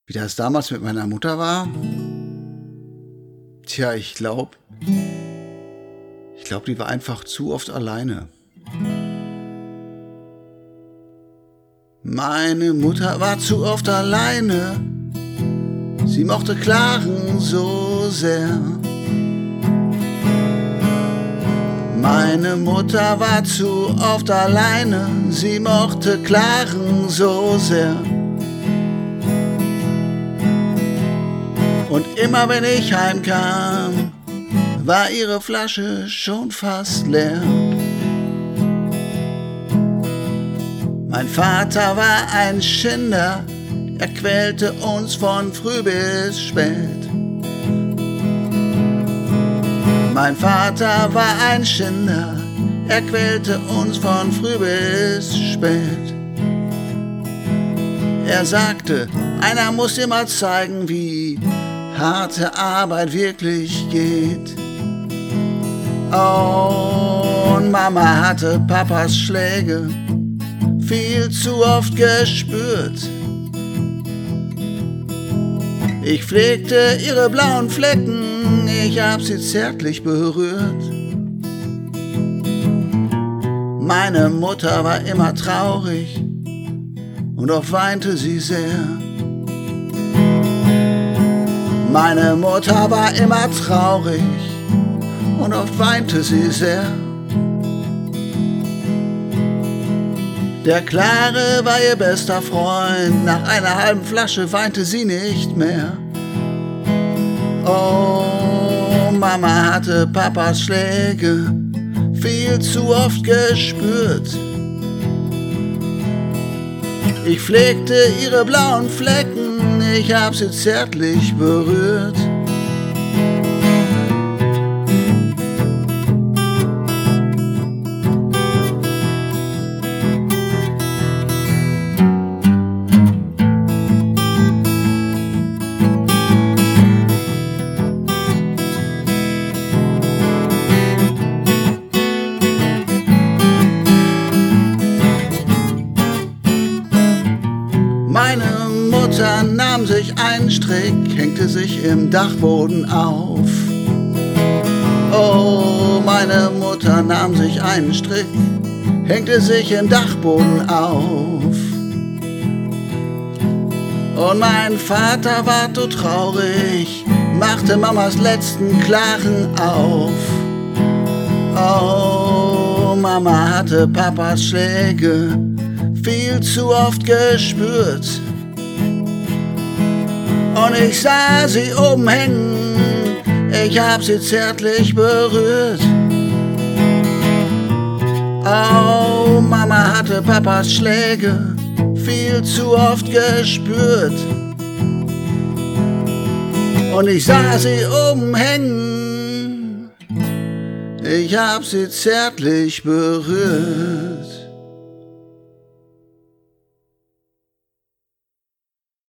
Wie das damals mit meiner Mutter war? Tja, ich glaube, die war einfach zu oft alleine. Meine Mutter war zu oft alleine. Sie mochte Klagen so sehr. Meine Mutter war zu oft alleine. Sie mochte Klagen so sehr. Und immer wenn ich heimkam, war ihre Flasche schon fast leer. Mein Vater war ein Schinder, er quälte uns von früh bis spät. Mein Vater war ein Schinder, er quälte uns von früh bis spät. Er sagte, einer muss dir mal zeigen, wie harte Arbeit wirklich geht. Und Mama hatte Papas Schläge viel zu oft gespürt. Ich pflegte ihre blauen Flecken, ich hab sie zärtlich berührt. Meine Mutter war immer traurig und oft weinte sie sehr. Meine Mutter war immer traurig und oft weinte sie sehr. Der Klare war ihr bester Freund, nach einer halben Flasche weinte sie nicht mehr. Oh, Mama hatte Papas Schläge viel zu oft gespürt. Ich pflegte ihre blauen Flecken, ich hab sie zärtlich berührt. Meine Mutter nahm sich einen Strick, hängte sich im Dachboden auf. Oh, meine Mutter nahm sich einen Strick, hängte sich im Dachboden auf. Und mein Vater war so traurig, machte Mamas letzten Klaren auf. Oh, Mama hatte Papas Schläge viel zu oft gespürt. Und ich sah sie oben hängen, ich hab sie zärtlich berührt. Oh, Mama hatte Papas Schläge viel zu oft gespürt. Und ich sah sie oben hängen, ich hab sie zärtlich berührt.